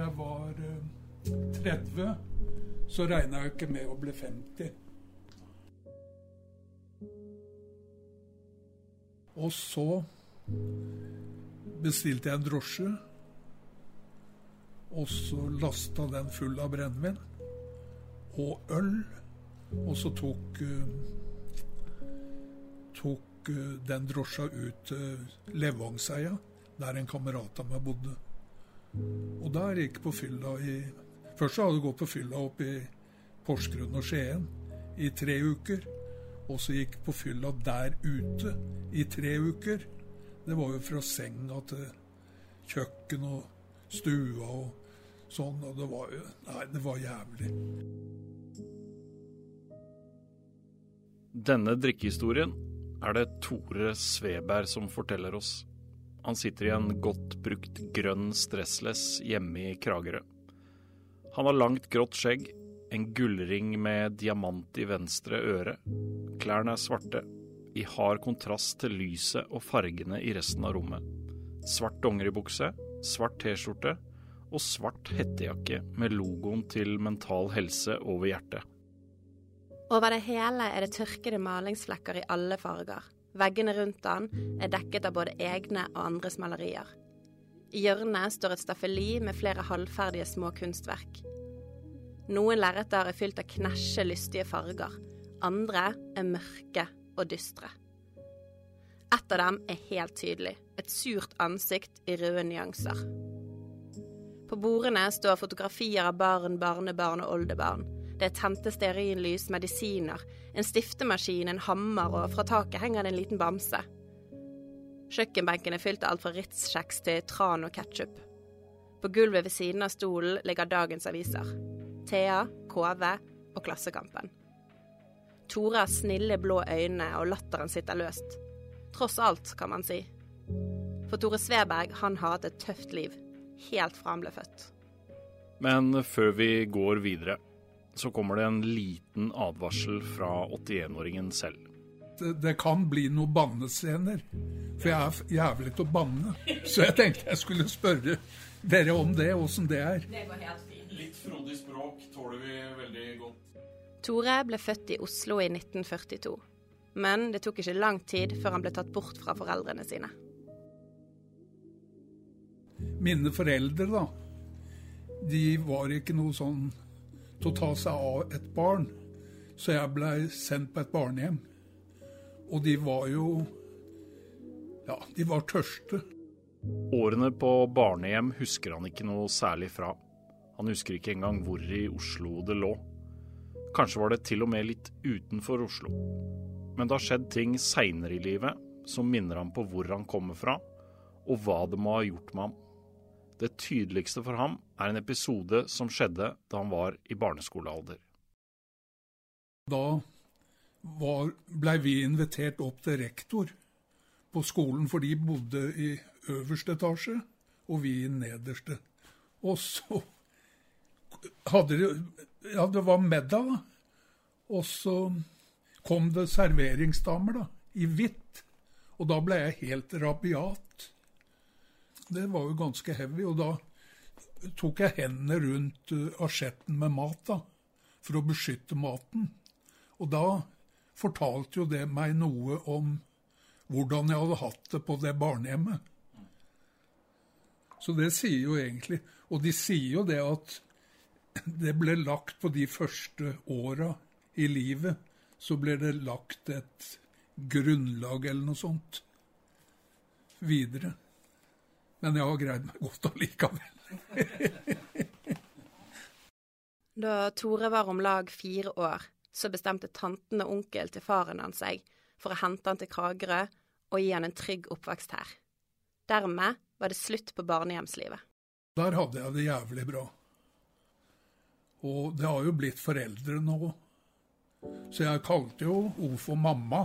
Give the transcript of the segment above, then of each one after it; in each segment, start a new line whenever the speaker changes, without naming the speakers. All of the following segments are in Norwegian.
jeg var 30, så regnet jeg ikke med å bli 50. Og så bestilte jeg en drosje, og så lastet den full av brennevin og øl, og så tok den drosja ut til Levangseia, der en kamerat av meg bodde. Og der gikk på fylla først hadde jeg gått på fylla opp i Porsgrunn og Skien i 3 uker, og så gikk på fylla der ute i 3 uker. Det var jo fra senga til kjøkken og stua og sånn, og det var jævlig.
Denne drikkehistorien det Tore Sveberg som forteller oss. Han sitter i en godt brukt grønn stressless hjemme i Kragerø. Han har langt grått skjegg, en gullring med diamant i venstre øre. Klærne svarte, i hard kontrast til lyset og fargene i resten av rommet. Svart dongeribukse, svart t-skjorte og svart hettejakke med logoen til Mental Helse over hjertet.
Over det hele det tørkede malingsflekker i alle farger. Veggene rundt han dekket av både egne og andres malerier. I hjørnet står et staffeli med flere halvferdige små kunstverk. Noen lerreter fylt av knæsje lystige farger, andre mørke og dystre. Et av dem helt tydelig, et surt ansikt i røde nyanser. På bordene står fotografier av barn, barnebarn og oldebarn. Det tente stearinlys, medisiner, en stiftemaskin, en hammer, og fra taket henger det en liten bamse. Kjøkkenbenken fylt av alt fra Ritz-kjeks til tran og ketchup. På gulvet ved siden av stolen ligger dagens aviser. Thea, KV og Klassekampen. Tore har snille blå øyne, og latteren sitter løst. Tross alt, kan man si. For Tore Sveberg, han har hatt et tøft liv, helt fra han ble født.
Men før vi går videre, så kommer det en liten advarsel fra 81-åringen selv.
Det kan bli noen bannescener, for jeg jævlig til å banne. Så jeg tenkte jeg skulle spørre dere om det, hvordan det
Det går helt fint.
Litt frodig språk tåler vi veldig godt.
Tore ble født i Oslo i 1942, men det tok ikke lang tid før han ble tatt bort fra foreldrene sine.
Mine foreldre da, de var ikke noe sånn til å ta seg av et barn, så jeg ble sendt på et barnehjem. Og de var jo, de var tørste.
Årene på barnehjem husker han ikke noe særlig fra. Han husker ikke engang hvor i Oslo det lå. Kanskje var det til og med litt utenfor Oslo. Men det har skjedd ting senere i livet som minner ham på hvor han kommer fra, og hva det må ha gjort med ham. Det tydeligste for ham en episode som skjedde da han var i barneskolealder.
Da ble vi invitert opp til rektor på skolen, for de bodde i øverste etasje, og vi i nederste. Og så det var middag, og så kom det serveringsdamer da, i hvitt, og da ble jeg helt rabiat. Det var jo ganske heavy, og da tok jeg hendene rundt asjetten med mat da, for å beskytte maten. Og da fortalte jo det meg noe om hvordan jeg hadde hatt det på det barnehjemmet. Så det sier jo egentlig, og de sier jo det at det ble lagt på de første åra i livet, så ble det lagt et grunnlag eller noe sånt videre. Men jeg har greid meg godt allikevel.
Da Tore var om lag 4 år, så bestemte tanten og onkel til faren han seg for å hente han til Kragerø og gi han en trygg oppvekst her. Dermed var det slutt på barnehjemslivet.
Der hadde jeg det jævlig bra. Og det har jo blitt foreldre nå. Så jeg kalte jo henne for mamma.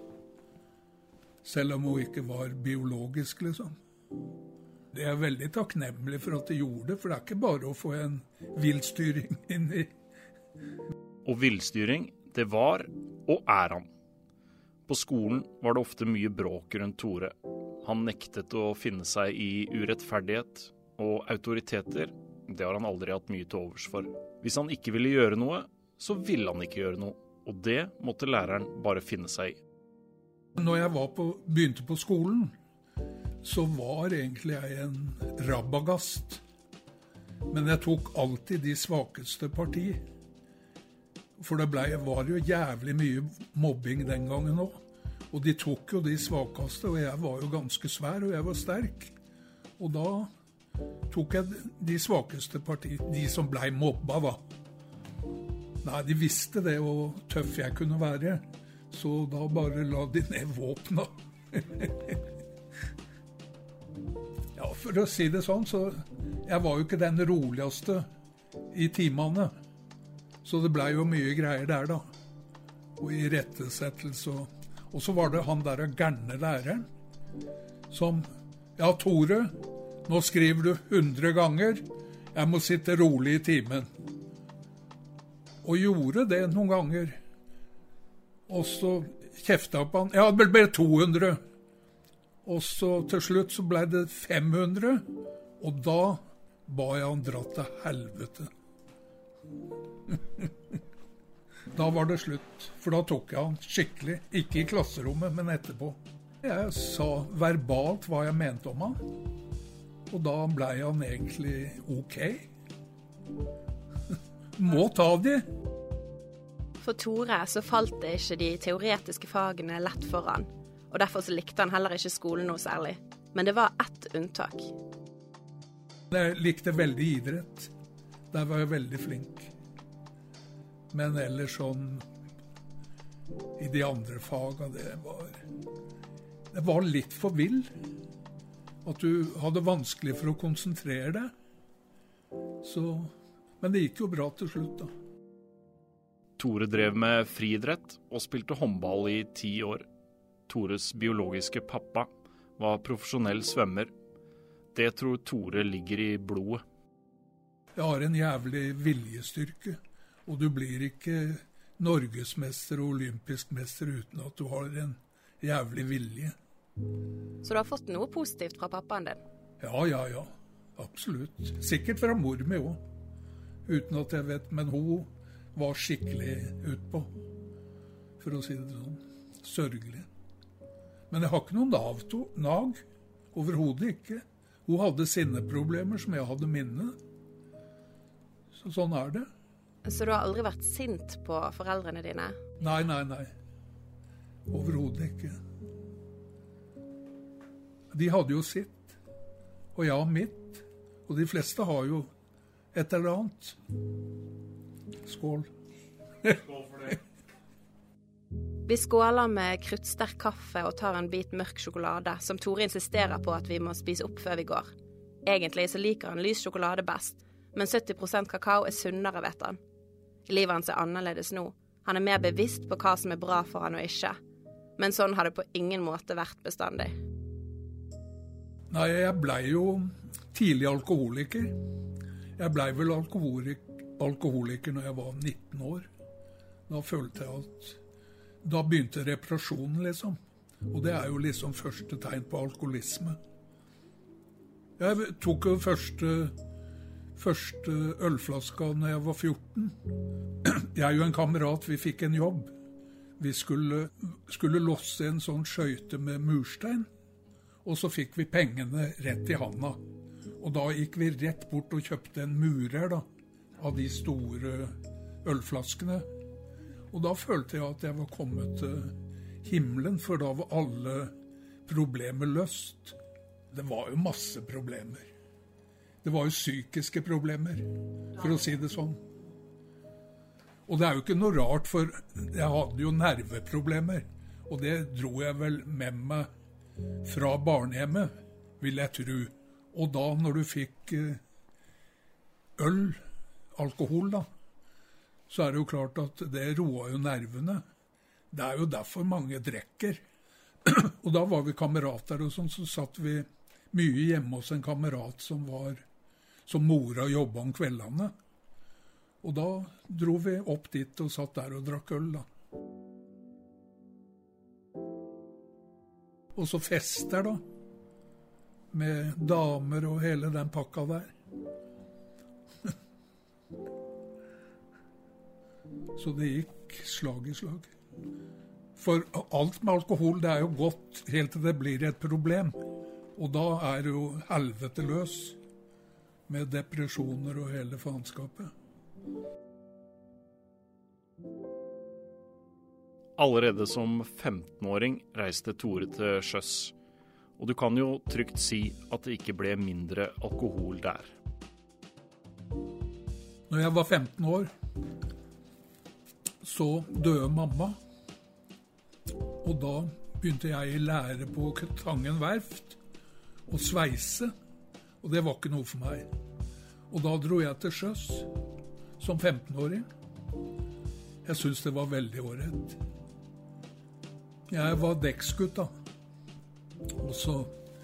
Selv om hun ikke var biologisk, liksom. Det er veldig takknemlig for at de gjorde det, for det er ikke bare å få en villstyring inn i.
Og villstyring, det var og han. På skolen var det ofte mye bråk rundt Tore. Han nektet å finne seg i urettferdighet, og autoriteter Det har han aldri hatt mye til overs for. Hvis han ikke ville gjøre noe, så ville han ikke gjøre noe. Og det måtte læreren bare finne seg i.
Når jeg begynte på skolen, så var egentlig jeg en rabagast. Men jeg tok alltid de svakeste parti. For det var jo jævlig mye mobbing den gangen også. Og de tok jo de svakeste, og jeg var jo ganske svær, og jeg var sterk. Og da tok jeg de svakeste parti, de som ble mobba da. Nei, de visste det, og tøff jeg kunne være. Så da bare la de ned våpna. Ja, for å si det sånn, så jeg var jo ikke den roligste i timene. Så det ble jo mye greier der da. Og i rettesettelse. Og så var det han der gærne læreren som, ja, Tore, nå skriver du 100 ganger, jeg må sitte rolig i timen. Og gjorde det noen ganger. Og så kjeftet jeg på han. Ja, det ble 200. Og så til slutt så ble det 500. Og da ba jeg han dra til helvete. Da var det slutt. For da tok jeg han skikkelig. Ikke i klasserommet, men etterpå. Jeg sa verbalt hva jeg mente om han. Og da ble han egentlig ok. Må ta de.
For Tore så falt det ikke de teoretiske fagene lett for han, og derfor så likte han heller ikke skolen noe særlig. Men det var ett unntak.
Jeg likte veldig idrett. Der var jeg veldig flink. Men ellers sånn, i de andre fagene, det var litt for vill. At du hadde vanskelig for å konsentrere deg. Men det gikk jo bra til slutt da.
Tore drev med friidrett og spilte håndball i 10 år. Tores biologiske pappa var profesjonell svømmer. Det tror Tore ligger i blodet.
Jeg har en jævlig viljestyrke, og du blir ikke norgesmester og olympisk mester uten at du har en jævlig vilje.
Så du har fått noe positivt fra pappaen din?
Ja, absolutt. Sikkert fra mor mi også. Uten at jeg vet, men hun var skikkelig utpå, for å si det sånn, sørgelig. Men jeg har ikke noen nag, overhodet ikke. Hun hadde sinneproblemer som jeg hadde minne. Så sånn er det.
Så du har aldri vært sint på foreldrene dine?
Nei. Overhodet ikke. De hadde jo sitt, og jeg har mitt, og de fleste har jo et eller annet. Skål.
Skål for det.
Vi skåler med kruttsterk kaffe og tar en bit mørk sjokolade, som Tore insisterer på at vi må spise opp før vi går. Egentlig så liker han lys sjokolade best, men 70% kakao er sunnere, vet han. Livet hans er annerledes nå. Han er mer bevisst på hva som er bra for han og ikke. Men sånn har det på ingen måte vært bestandig.
Nei, jeg ble jo tidlig alkoholiker. Jeg ble vel alkoholiker når jeg var 19 år. Da følte jeg at da begynte reparasjonen, liksom. Og det er jo liksom første tegn på alkoholisme. Jeg tok jo første ølflaska når jeg var 14. Jeg og en kamerat, vi fikk en jobb. Vi skulle losse en sånn skøyte med murstein, og så fikk vi pengene rett i handa. Og da gikk vi rett bort og kjøpte en murer da, av de store ølflaskene. Og da følte jeg at jeg var kommet til himmelen, for da var alle problemer løst. Det var jo masse problemer. Det var jo psykiske problemer, for å si det sånn. Og det er jo ikke noe rart, for jeg hadde jo nerveproblemer, og det dro jeg vel med meg fra barnehjemmet, vil jeg tro. Og da når du fikk øl, alkohol da, så er det jo klart at det roer jo nervene. Det er jo derfor mange drekker. Og da var vi kamerater og sånn, så satt vi mye hjemme hos en kamerat som mora jobbet om kveldene. Og da dro vi opp dit og satt der og drakk øl da. Og så fester da, med damer og hele den pakka der. Så det gikk slag i slag. For alt med alkohol, det jo godt helt til det blir et problem. Og da det jo helvete løs med depresjoner og hele faenskapet.
Allerede som 15-åring reiste Tore til sjøs, og du kan jo trygt si at det ikke ble mindre alkohol der.
Når jeg var 15 år, så døde mamma, og da begynte jeg i lære på Tangen verft og sveise, og det var ikke noe for meg. Og da dro jeg til sjøs som 15-åring. Jeg synes det var veldig ålreit. Jeg var dekksgutt da, og så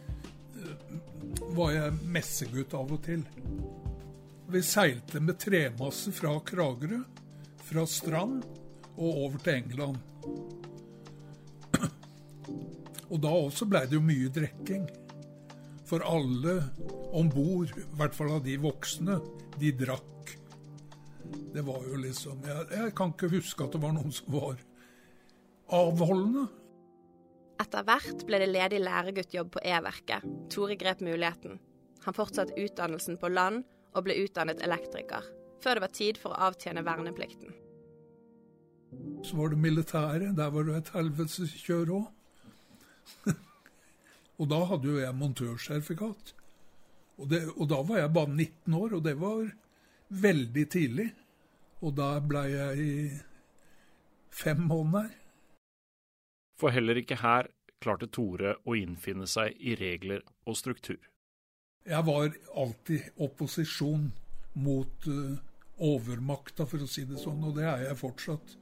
var jeg messegutt av og til. Vi seilte med tremasse fra Kragerø, fra Strand og over til England. Og da også ble det jo mye drekking. For alle ombord, i hvert fall av de voksne, de drakk. Det var jo liksom, jeg kan ikke huske at det var noen som var avholdende.
Etter hvert ble det ledig læreguttjobb på E-verket. Tore grep muligheten. Han fortsatte utdannelsen på land og ble utdannet elektriker, før det var tid for å avtjene verneplikten.
Så var det militære, der var det et helveteskjør også. Og da hadde jo jeg montørsertifikat. Og da var jeg bare 19 år, og det var veldig tidlig. Og da ble jeg i 5 måneder.
For heller ikke her klarte Tore å innfinne seg i regler og struktur.
Jeg var alltid opposisjon mot overmakta, for å si det sånn, og det jeg fortsatt.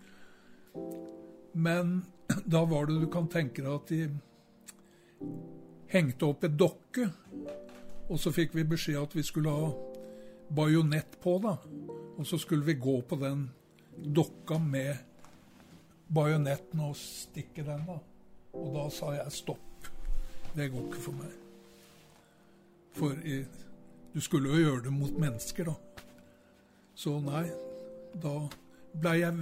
Men da var det, du kan tenke deg at de hengte opp et dokke, og så fikk vi beskjed at vi skulle ha bajonett på da, og så skulle vi gå på den dokka med bajonetten og stikke den da. Og da sa jeg stopp, det går ikke for meg. For du skulle jo gjøre det mot mennesker da. Så nei, da ble jeg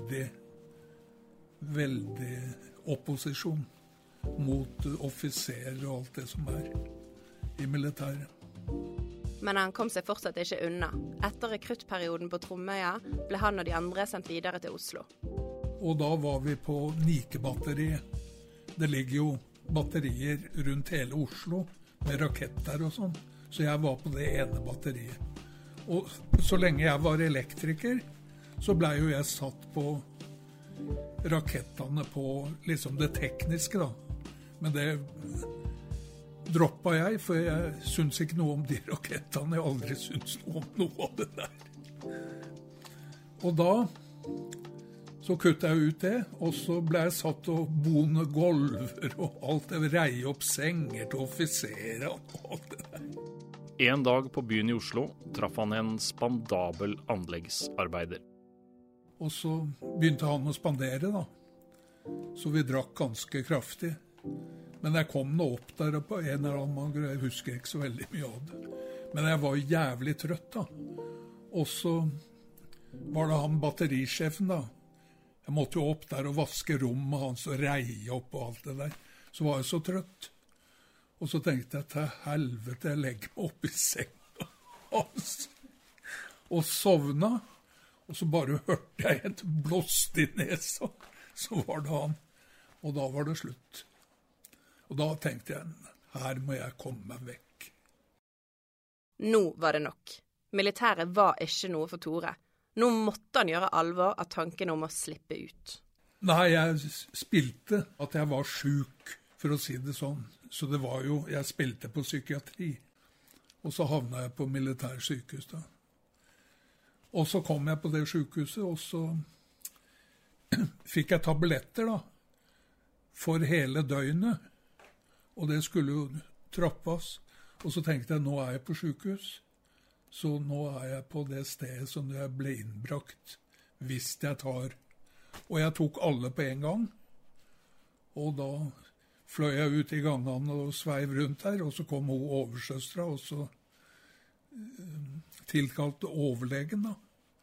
veldig opposisjon mot offiserer og alt det som i militæret.
Men han kom seg fortsatt ikke unna. Etter rekruttperioden på Tromøya ble han og de andre sendt videre til Oslo.
Og da var vi på Nike-batteriet. Det ligger jo batterier rundt hele Oslo med raketter og sånn. Så jeg var på det ene batteriet. Og så lenge jeg var elektriker, så ble jo jeg satt på rakettene på liksom det tekniske da. Men det droppet jeg, for jeg synes ikke noe om de rakettene. Jeg har aldri synes noe om noe av det der. Og da så kuttet jeg ut det, og så ble jeg satt og bone gulver og alt det, reie opp senger til offiserer og alt det der.
En dag på byen i Oslo traff han en spandabel anleggsarbeider. Og
så begynte han å spandere da. Så vi drakk ganske kraftig. Men jeg kom nå opp der på en eller annen grunn, jeg husker ikke så veldig mye av det. Men jeg var jævlig trøtt da. Og så var det han batterisjefen da. Jeg måtte jo opp der og vaske rommet hans og reie opp og alt det der. Så var jeg så trøtt. Og så tenkte jeg til helvete, jeg legger meg opp i senga. Og sovna. Og så bare hørte jeg et blåst i nesa. Så var det han. Og da var det slutt. Og da tenkte jeg, her må jeg komme meg vekk.
Nå var det nok. Militæret var ikke noe for Tore. Nå måtte han gjøre alvor av tanken om å slippe ut.
Nei, jeg spilte at jeg var syk, for å si det sånn. Så det var jo, jeg spilte på psykiatri. Og så havnet jeg på militærsykehus da. Og så kom jeg på det sykehuset, og så fikk jeg tabletter da, for hele døgnet. Og det skulle jo trappes. Og så tenkte jeg, nå jeg på sykehus. Så nå jeg på det stedet som jeg ble innbrakt, hvis jeg tar. Og jeg tok alle på en gang. Og da fløy jeg ut i gangene og sveiv rundt her, og så kom hun oversøstra, og så tilkalte overlegen da.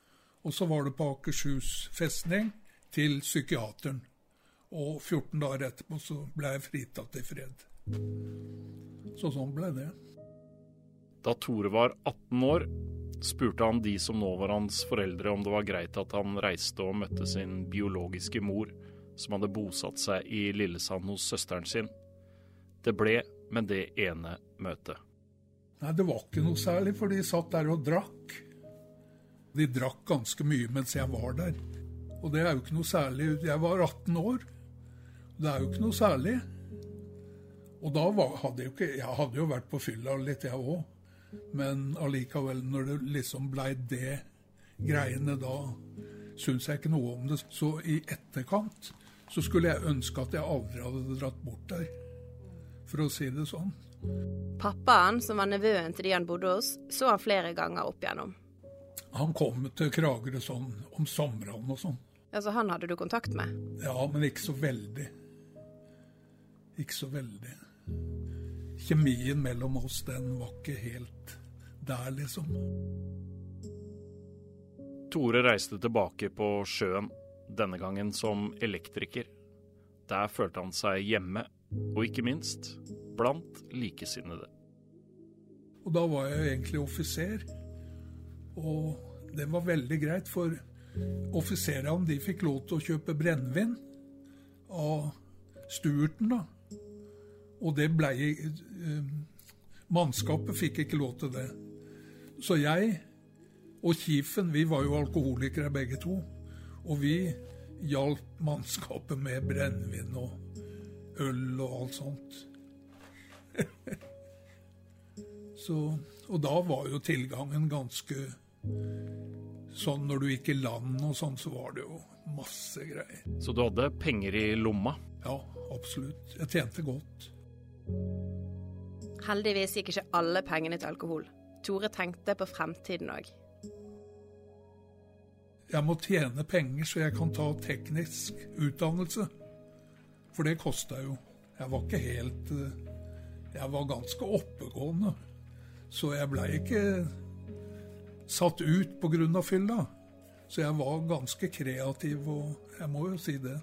Og så var det på Akershus festning til psykiateren. Og 14 dager etterpå så ble jeg fritatt i fred. Så sånn ble det.
Da Tore var 18 år, spurte han de som nå var hans foreldre om det var greit at han reiste og møtte sin biologiske mor, som hadde bosatt seg i Lillesand hos søsteren sin. Det ble med det ene møtet.
Nei, det var ikke noe særlig, for de satt der og drakk. De drakk ganske mye mens jeg var der. Og det er jo ikke noe særlig. Jeg var 18 år. Det er jo ikke noe særlig. Og da hadde jeg hadde jo vært på fylla litt, jeg også. Men allikevel, når det liksom ble det greiene, da synes jeg ikke noe om det. Så i etterkant så skulle jeg ønske at jeg aldri hadde dratt bort der, for å si det sånn.
Pappaen, som var nevøen til de han bodde hos, så han flere ganger opp igjennom.
Han kom til Kragerø sånn om sommeren og sånn.
Altså han hadde du kontakt med?
Ja, men ikke så veldig. Ikke så veldig. Kjemien mellom oss, den var ikke helt der, liksom.
Tore reiste tilbake på sjøen, denne gangen som elektriker. Der følte han seg hjemme, og ikke minst blant likesinnede.
Og da var jeg egentlig offiser, og det var veldig greit, for offiserene de fikk lov til å kjøpe brennevin av Stuarten da. Og det ble, mannskapet fikk ikke lov til det. Så jeg og Kiefen, vi var jo alkoholikere begge to, og vi hjalp mannskapet med brennevin og øl og alt sånt. Og da var jo tilgangen ganske sånn, når du gikk i land og sånn, så var det jo masse greier.
Så du hadde penger i lomma?
Ja, absolutt. Jeg tjente godt.
Heldigvis gikk ikke alle pengene til alkohol. Tore tenkte på fremtiden også.
Jeg må tjene penger så jeg kan ta teknisk utdannelse. For det kostet jo. Jeg var ikke helt... Jeg var ganske oppegående. Så jeg ble ikke satt ut på grunn av fylla. Så jeg var ganske kreativ, og jeg må jo si det.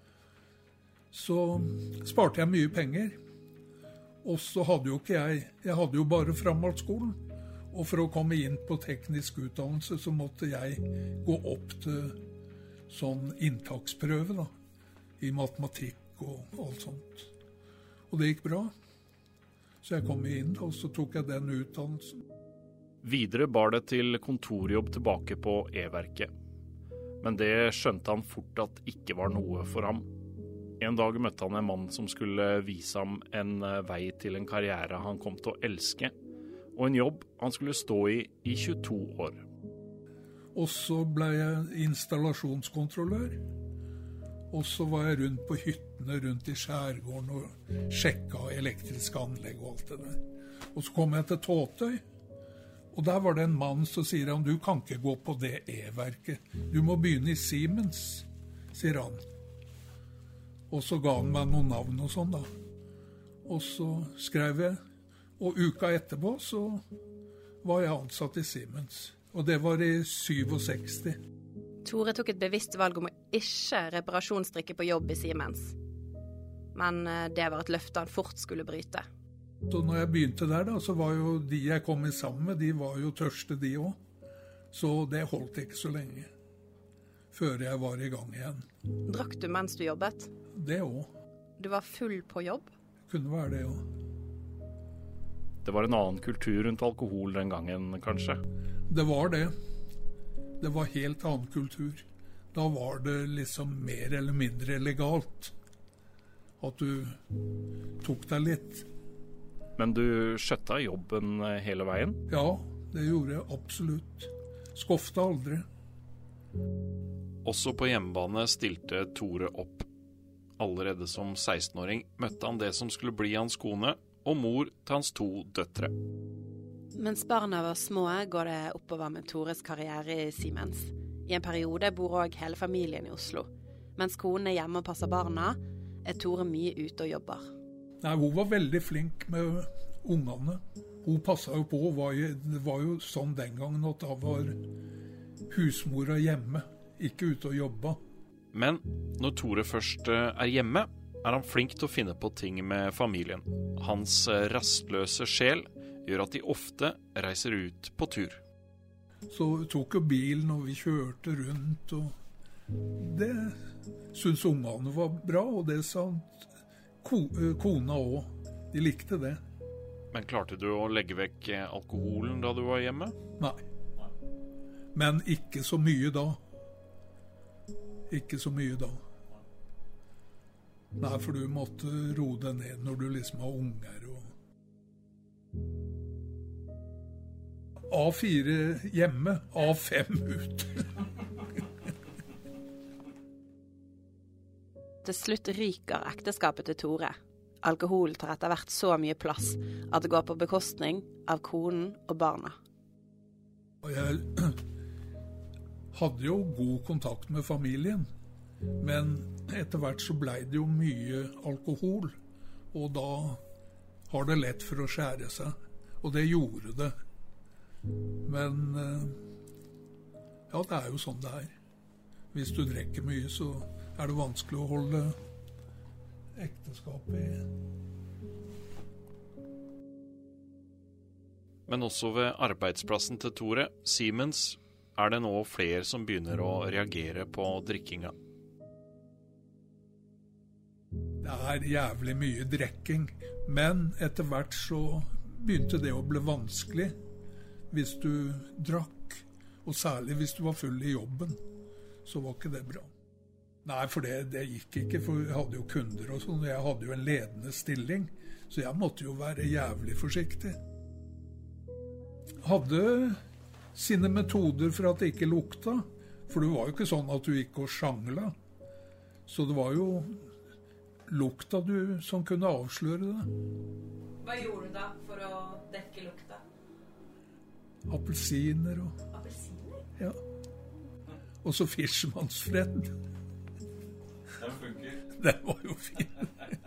Så sparte jeg mye penger. Og så hadde jo ikke jeg hadde jo bare framhaldsskolen. Og for å komme inn på teknisk utdannelse så måtte jeg gå opp til sånn inntaksprøve da, i matematikk og alt sånt. Og det gikk bra. Så jeg kom inn, og så tok jeg den utdannelsen.
Videre bar det til kontorjobb tilbake på E-verket. Men det skjønte han fort at ikke var noe for ham. En dag møtte han en mann som skulle vise ham en vei til en karriere han kom til å elske, og en jobb han skulle stå i 22 år.
Og så ble jeg installasjonskontrollør, og så var jeg rundt på hyttene rundt i skjærgården og sjekka elektriske anlegg og alt det der. Og så kom jeg til Tåtøy, og der var det en mann som sier han, du kan ikke gå på det E-verket, du må begynne i Siemens, sier han. Og så ga han meg noen navn og sånn da. Og så skrev jeg, og uka etterpå så var jeg ansatt i Siemens. Og det var i 67.
Tore tok et bevisst valg om å ikke reparasjonsstrikke på jobb i Siemens. Men det var et løfte han fort skulle bryte.
Så når jeg begynte der da, så var jo de jeg kom i sammen med, de var jo tørste de også. Så det holdt ikke så lenge, før jeg var i gang igjen.
Drakk du mens du jobbet?
Det også.
Du var full på jobb?
Kunne være det også.
Det var en annen kultur rundt alkohol den gangen, kanskje?
Det var det. Det var helt annen kultur. Da var det liksom mer eller mindre legalt at du tok deg litt.
Men du skjøtta jobben hele veien?
Ja, det gjorde jeg absolutt. Skofta aldri.
Også på hjemmebane stilte Tore opp. Allerede som 16-åring møtte han det som skulle bli hans kone, og mor til hans 2 døtre.
Mens barna var små, går det oppover med Tores karriere i Siemens. I en periode bor også hele familien i Oslo. Mens konen er hjemme og passer barna, er Tore mye ute og jobber.
Nei, hun var veldig flink med ungene. Hun passet jo på, det var jo sånn den gangen at da var husmora hjemme, ikke ute og jobba.
Men når Tore først hjemme, han flink til å finne på ting med familien. Hans rastløse sjel gjør at de ofte reiser ut på tur.
Så tok jo bilen og vi kjørte rundt, og det syntes ungene var bra, og det sa kona også. De likte det.
Men klarte du å legge vekk alkoholen da du var hjemme?
Nei. Men ikke så mye da. Ikke så mye da. Nei, for du måtte roe deg ned når du liksom har unger. A4 hjemme, A5 ute.
Til slutt ryker ekteskapet til Tore. Alkohol tar etter hvert så mye plass at det går på bekostning av konen og barna.
Jeg hadde jo god kontakt med familien, men etter hvert så ble det jo mye alkohol, og da har det lett for å skjære seg, og det gjorde det. Men ja, det er jo sånn det er. Hvis du drikker mye, så er det vanskelig å holde ekteskapet i.
Men også ved arbeidsplassen til Tore, Siemens, er det nå flere som begynner å reagere på drikkinga.
Det er jævlig mye drikking, men etter hvert så begynte det å bli vanskelig hvis du drakk, og særlig hvis du var full i jobben, så var ikke det bra. Nei, for det gikk ikke, for jeg hadde jo kunder og sånn, og jeg hadde jo en ledende stilling, så jeg måtte jo være jævlig forsiktig. Hadde sine metoder for at det ikke lukta, for det var jo ikke sånn at du gikk og sjangla, så det var jo lukta som kunne avsløre det.
Hva gjorde du da for å dekke lukta?
Appelsiner og...
Appelsiner?
Ja. Og så Fishman's-Fred.
Den funker.
Den var jo fin.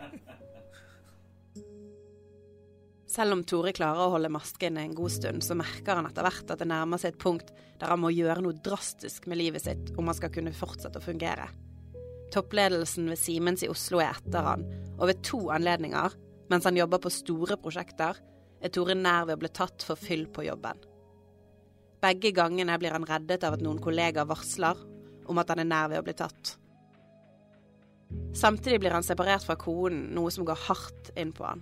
Selv om Tore klarer å holde masken en god stund, så merker han etter hvert at det nærmer seg et punkt der han må gjøre noe drastisk med livet sitt om han skal kunne fortsette å fungere. Toppledelsen ved Siemens i Oslo er etter han, og ved 2 anledninger, mens han jobber på store prosjekter, er Tore nær ved å bli tatt for fyll på jobben. Begge gangene blir han reddet av at noen kollegaer varsler om at han er nær ved å bli tatt. Samtidig blir han separert fra konen, noe som går hardt inn på han.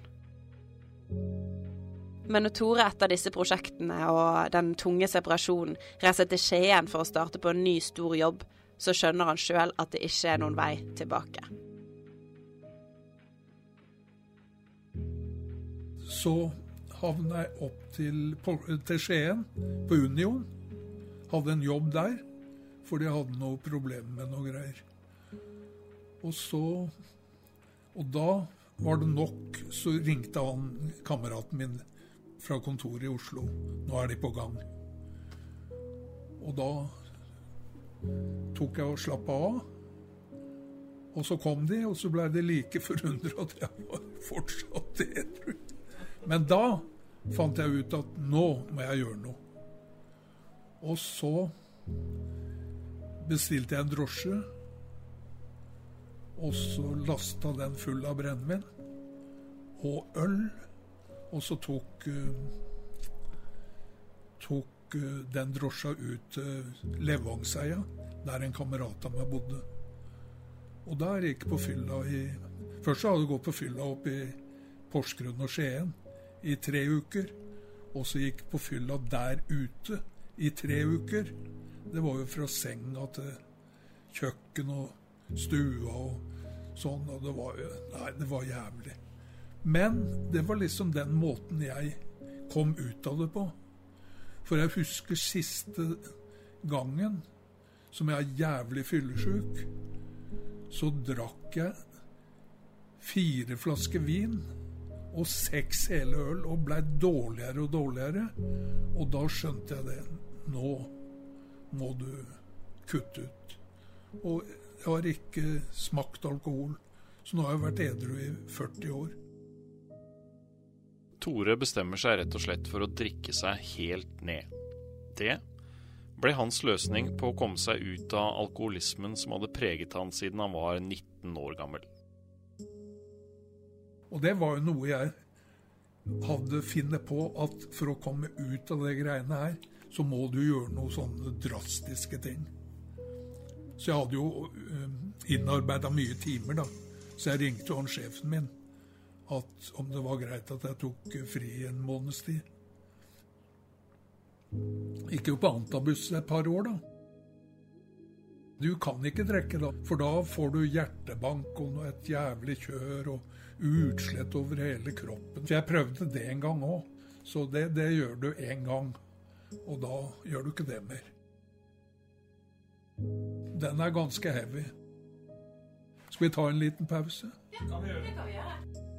Men når Tore etter disse prosjektene og den tunge separasjonen reiser til Skien for å starte på en ny stor jobb, så skjønner han selv at det ikke er noen vei tilbake.
Så havnet jeg opp til Skien på Union. Hadde en jobb der, fordi jeg hadde noe problem med noe greier. Og da var det nok, så ringte han kameraten min fra kontoret i Oslo. Nå er de på gang. Og da tok jeg og slappet av. Og så kom de, og så ble det like forundret at jeg var fortsatt edru. Men da fant jeg ut at nå må jeg gjøre noe. Og så bestilte jeg en drosje, og så lastet den full av brennevin og øl, og så tok den drosja ut Levangseia, der en kamerat av meg bodde. Og der gikk på fylla først hadde jeg gått på fylla opp i Porsgrunn og Skien i 3 uker, og så gikk på fylla der ute i 3 uker. Det var jo fra senga til kjøkken og stua og sånn, og det var jævlig. Men det var liksom den måten jeg kom ut av det på. For jeg husker siste gangen som jeg er jævlig fyllesyk, så drakk jeg 4 flasker vin og 6 hele øl, og ble dårligere og dårligere. Og da skjønte jeg det. Nå må du kutte ut. Og jeg har ikke smakt alkohol, så nå har jeg vært edru i 40 år.
Tore bestemmer seg rett og slett for å drikke seg helt ned. Det ble hans løsning på å komme seg ut av alkoholismen som hadde preget han siden han var 19 år gammel.
Og det var jo noe jeg hadde funnet på, at for å komme ut av de greiene her, så må du gjøre noen sånne drastiske ting. Så jeg hadde jo innarbeidet mye timer da. Så jeg ringte jo sjefen min, at om det var greit at jeg tok fri en måneds tid. Gikk jo på Antabus et par år da. Du kan ikke drikke da, for da får du hjertebank og et jævlig kjør og utslett over hele kroppen. For jeg prøvde det en gang også, så det gjør du en gang, og da gjør du ikke det mer. Den er ganske heavy. Skal vi ta en liten pause?
Ja, det kan vi gjøre.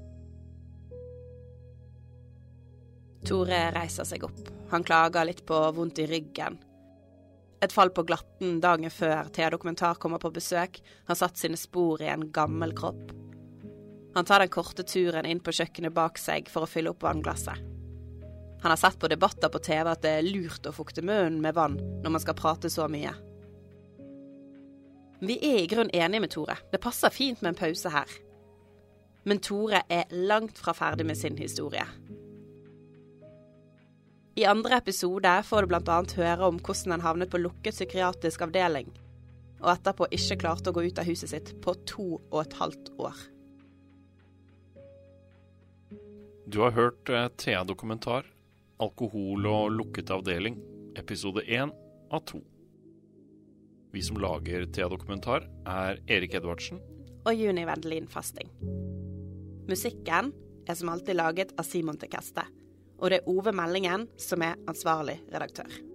Tore reiser seg opp. Han klager litt på vondt i ryggen. Et fall på glatten dagen før Thea Dokumentar kommer på besøk har satt sine spor i en gammel kropp. Han tar den korte turen inn på kjøkkenet bak seg for å fylle opp vannglasset. Han har sett på debatter på TV at det er lurt å fukte munnen med vann når man skal prate så mye. Vi er i grunn enige med Tore. Det passer fint med en pause her. Men Tore er langt fra ferdig med sin historie. I andre episode får du blant annet høre om hvordan han havnet på lukket psykiatrisk avdeling, og etterpå ikke klarte å gå ut av huset sitt på 2,5 år.
Du har hørt Thea Dokumentar, alkohol og lukket avdeling, episode 1 av 2. Vi som lager Thea Dokumentar er Erik Edvardsen
og Juni Wendelin Fasting. Musikken er som alltid laget av Simon Tekeste, og det er Ove Meldingen som er ansvarlig redaktør.